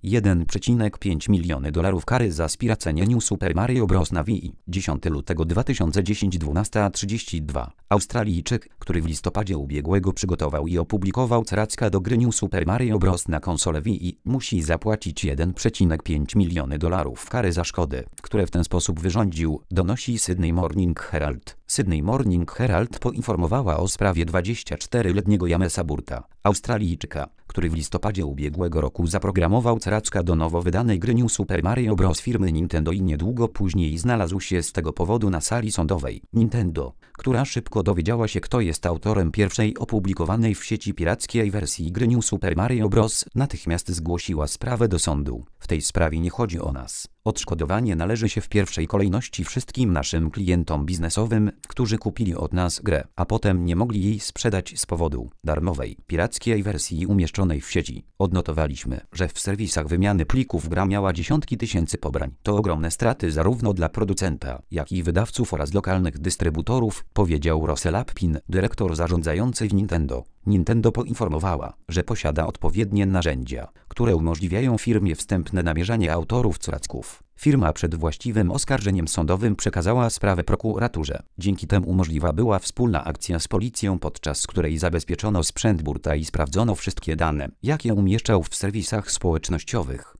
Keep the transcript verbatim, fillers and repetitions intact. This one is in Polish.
jeden przecinek pięć miliony dolarów kary za spiracenie New Super Mario Bros. na Wii. dziesiątego lutego dwa tysiące dziesiątego dwunasta trzydzieści dwa. Australijczyk, który w listopadzie ubiegłego przygotował i opublikował ceracka do gry New Super Mario Bros. Na konsolę Wii, musi zapłacić jeden przecinek pięć miliony dolarów kary za szkody, które w ten sposób wyrządził, donosi Sydney Morning Herald. Sydney Morning Herald poinformowała o sprawie dwudziestoczteroletniego Jamesa Burta, Australijczyka, który w listopadzie ubiegłego roku zaprogramował ceracka do nowo wydanej gry New Super Mario Bros. Firmy Nintendo i niedługo później znalazł się z tego powodu na sali sądowej. Nintendo, która szybko dowiedziała się, kto jest autorem pierwszej opublikowanej w sieci pirackiej wersji gry New Super Mario Bros., natychmiast zgłosiła sprawę do sądu. W tej sprawie nie chodzi o nas. Odszkodowanie należy się w pierwszej kolejności wszystkim naszym klientom biznesowym, którzy kupili od nas grę, a potem nie mogli jej sprzedać z powodu darmowej, pirackiej wersji umieszczonej w sieci. Odnotowaliśmy, że w serwisach wymiany plików gra miała dziesiątki tysięcy pobrań. To ogromne straty zarówno dla producenta, jak i wydawców oraz lokalnych dystrybutorów, powiedział Russell Appin, dyrektor zarządzający w Nintendo. Nintendo poinformowała, że posiada odpowiednie narzędzia, które umożliwiają firmie wstępne namierzanie autorów ceracków. Firma przed właściwym oskarżeniem sądowym przekazała sprawę prokuraturze. Dzięki temu możliwa była wspólna akcja z policją, podczas której zabezpieczono sprzęt Burta i sprawdzono wszystkie dane, jakie umieszczał w serwisach społecznościowych.